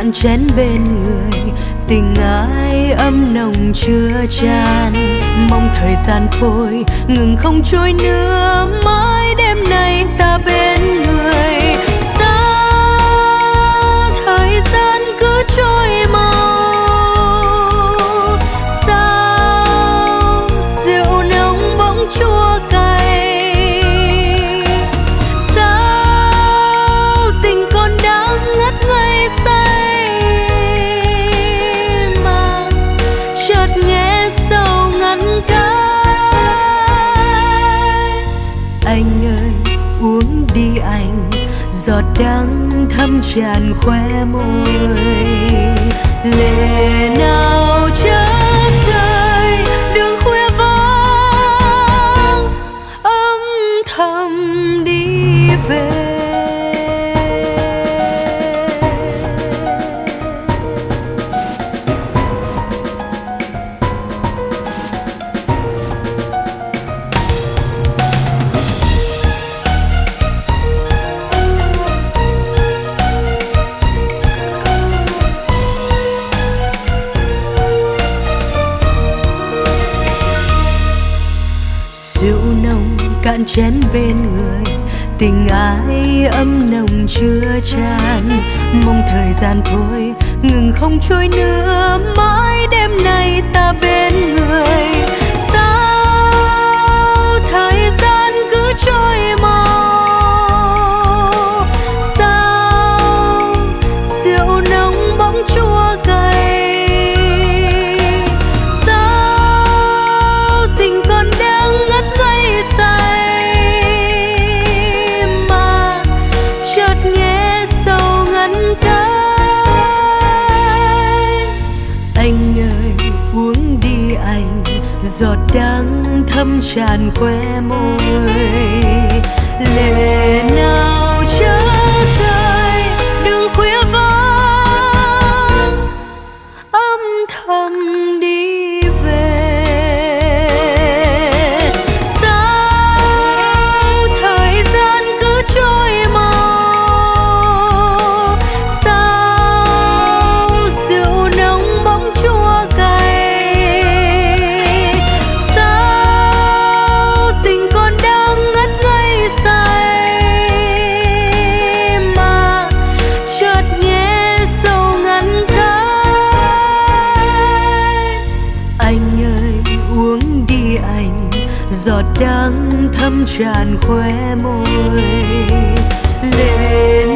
cạn chén bên người, tình ai ấm nồng chưa tràn. Mong thời gian thôi ngừng không trôi nữa, mãi đêm nay ta bên người. Sao thời gian cứ trôi mau, sao rượu nồng bỗng chua cay, sao tình còn đang ngất ngây say, mà chợt nghe sầu ngăn cái. Anh ơi uống đi anh, giọt đắng thấm tràn khóe môi. Lệ nào chớ rơi đường khuya vắng, âm thầm đi về. Rượu nồng cạn chén bên người, tình ai ấm nồng chưa tràn. Mong thời gian thôi ngừng không trôi nữa, mãi đêm nay ta bên người. Sao thời gian cứ trôi mau, sao rượu nồng bỗng chua cay, sao tình còn đang ngất ngây say, mà chợt nghe sầu ngăn cái. Anh ơi uống đi anh, giọt đắng thấm tràn khóe môi. Lệ nào chớ rơi đường khuya vắng, âm thầm đi về. Sao thời gian cứ trôi mau, sao rượu nồng bỗng chua cay, sao tình còn đang ngất ngây say, mà chợt nghe sầu ngăn cái. Anh ơi uống đi anh, giọt đắng thấm tràn khóe môi. Lệ